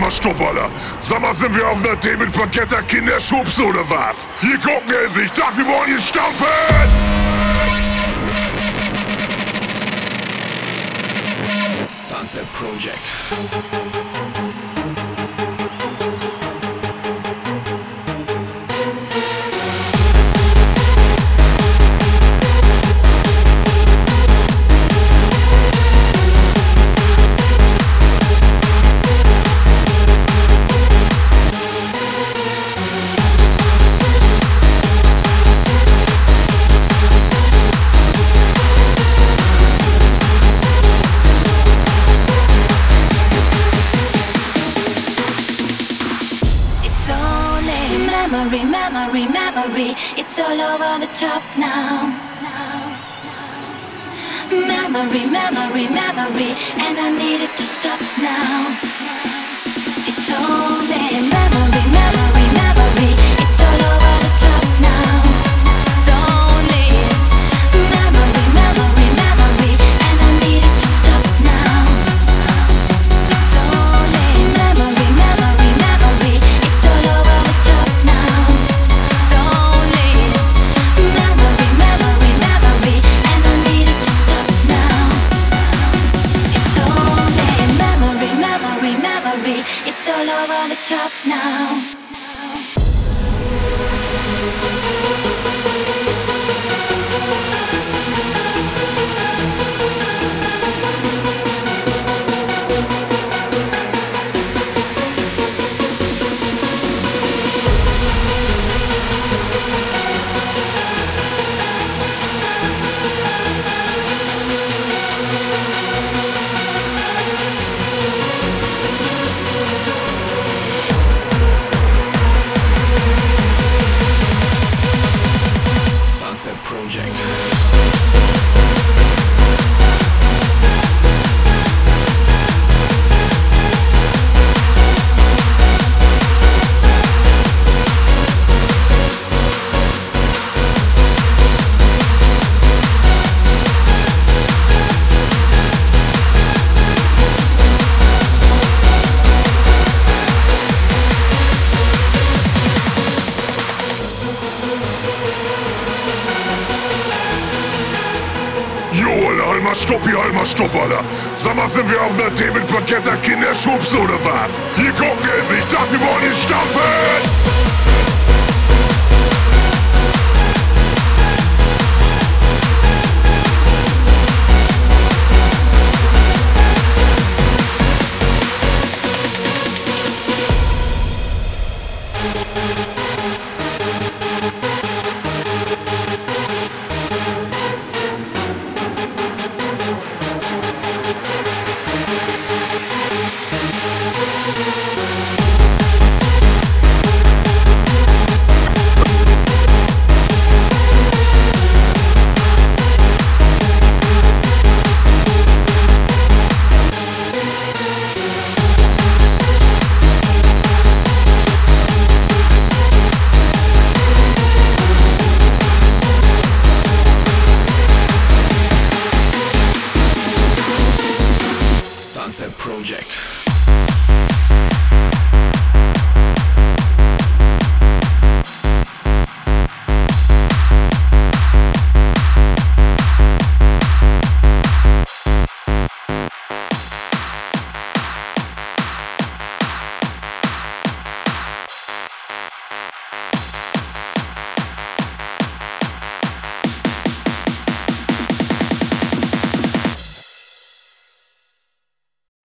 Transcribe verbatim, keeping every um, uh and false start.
mal stopp, Alter. Sag mal, sind wir auf einer David Paquetta Kinderschubs oder was? Hier gucken es, ich dachte, wir wollen hier stampfen! Sunset Project. Memory, memory, memory, it's all over the top now. Memory, memory, memory, and I need it to stop now. It's only memory, memory, memory, it's all over the top now. It's only memory, memory, memory, and I need it to stop now. It's only memory, memory, memory, it's all over the top now. It's only memory, memory, memory, and I need it to stop now. It's only memory, memory, memory, it's all over the top now. Sunset Project. Jo, Alter, halt mal stopp hier, halt mal stopp, Alter. Sag mal, sind wir auf einer David Paquetta Kinderschubs oder was? Hier gucken es, ich dachte, wir wollen hier stampfen! Sunset Project.